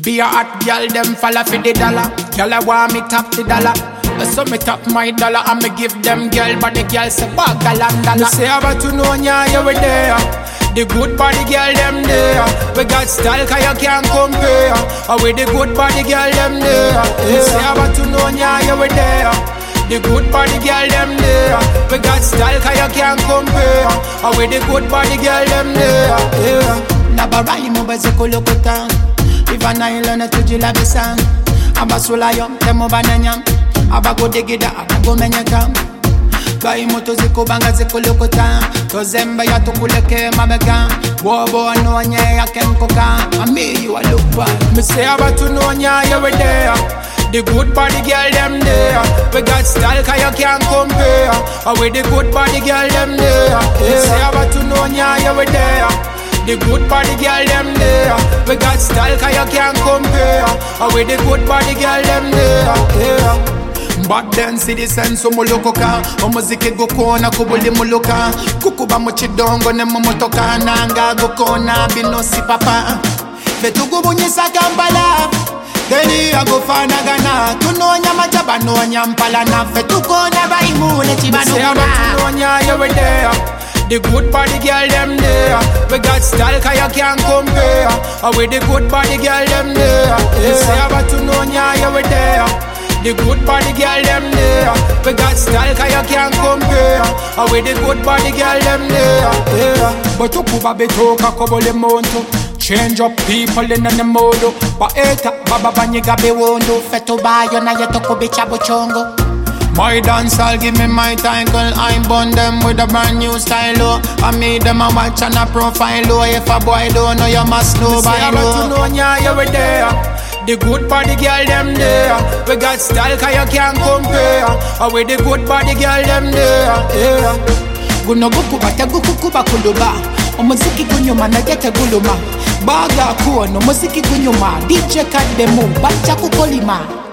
Be a hot girl, them follow for the dollar. Girl, I want me top the dollar. So me top my dollar and me give them girl, but the girl say bag galang dollar. Me say about to know ya, you were there. The good body girl, them there. We got style, cause you can't compare. With the good body girl, them there. Me say about to know ya, you were there. The good body girl, them there. We got style, cause you can't compare. With the good body girl, them there. Nabarai mo ba zekolokotan. Ivana ilana tujila bisan. Abasula yom, temo bananyam. Abago degida, abago menyakam. Bai moto ziko banga ziko lokota. Tozemba ya tukuleke mabega. Bobo no nye ya kenkoka. Ami you a look bad. Me say about to know nya you were there. The good body girl them there. We got style cause you can't compare. With the good body girl them there. Me say about to know nya you were there. The good body girl them there. We got style cause you can't compare. With the good body girl them there. But then see the sense of molokoka. Omuziki go kona kubuli moloka. Kukuba mochidongo ne momotoka. Nanga go kona binosi papa. Fetugu bunyisa Kampala. Deni ago fana gana. Tunonya majaba nonya mpalana. Fetugo na baimule chibano gana. Tunonya you were there. The good body girl them there. We got style cause you can't compare. With the good body girl them there. Say about to know ya you were there. The good body girl them there. We got style cause you can't compare. With the good body girl them there. But you kuba betoka kobole monto. Change up people in the modo. Paeta baba banyiga bewondo. Feto bayo na yetoko bicha bochongo. My dance, I'll give me my title. I bond them with a brand new style. I made them a watch and a profile. If a boy don't know, you must know by law. To know ya, you were there. The good body girl, them there. We got style, cause you can't compare. With the good body girl, them there. Guno guku bata guku kuba kuluba. Omuziki kunyuma na gete guluma. Baga kuono, muziki kunyuma. DJ kademu, bacha kukolima.